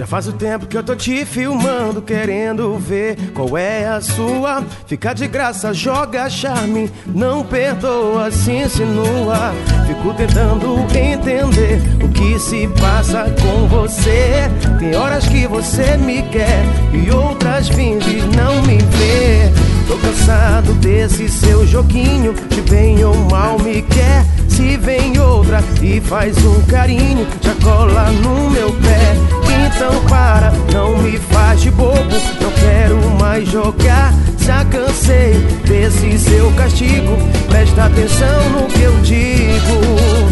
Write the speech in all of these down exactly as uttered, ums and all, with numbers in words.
Faz o tempo que eu tô te filmando, querendo ver qual é a sua. Fica de graça, joga charme, não perdoa, se insinua. Fico tentando entender o que se passa com você. Tem horas que você me quer e outras finge não me ver. Tô cansado desse seu joguinho, de bem ou mal me quer. Se vem outra e faz um carinho, já cola no meu pé. Então para, não me faz de bobo, não quero mais jogar. Já cansei desse seu castigo, presta atenção no que eu digo.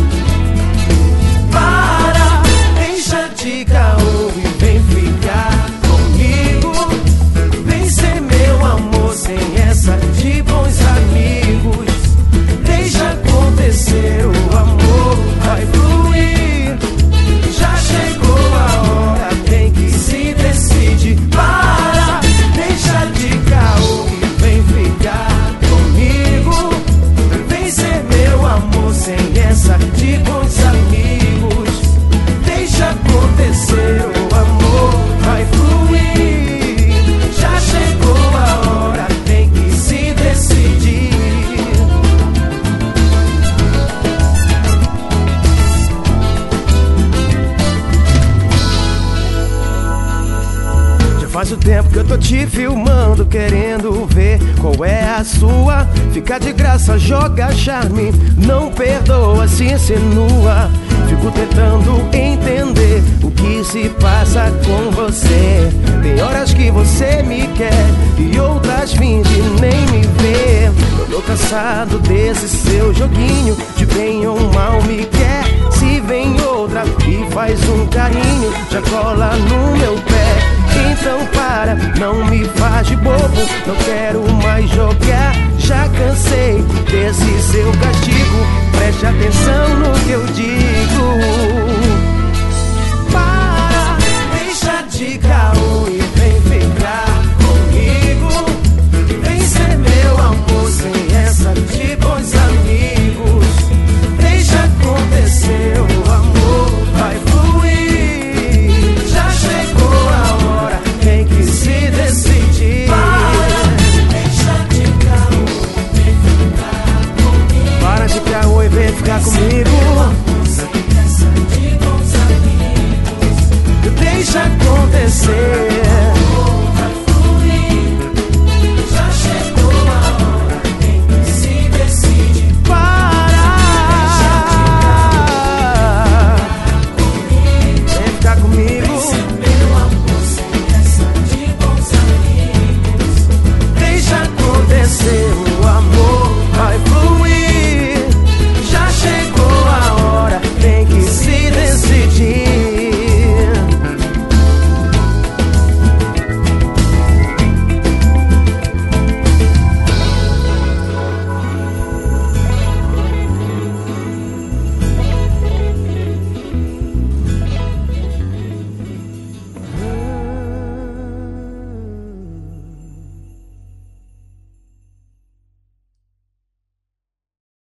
Para, deixa de caô e vem ficar comigo. Vem ser meu amor sem essa de bons amigos. Deixa acontecer, o amor vai fluir. Já chegou a hora, tem que se decide. Para, deixa de caô e vem ficar comigo. Vem ser meu amor sem essa de bons amigos. Deixa acontecer, o amor vai fluir. Já chegou a hora, tem que se decidir. Faz o tempo que eu tô te filmando, querendo ver qual é a sua. Fica de graça, joga charme, não perdoa, se insinua. Fico tentando entender o que se passa com você. Tem horas que você me quer e outras finge nem me ver. Eu tô cansado desse seu joguinho, de bem ou mal me quer. Se vem outra e faz um carinho, já cola no meu pé. Então para, não me faz de bobo, não quero mais jogar. Já cansei desse seu castigo, preste atenção no que eu digo. Para, deixa de cair.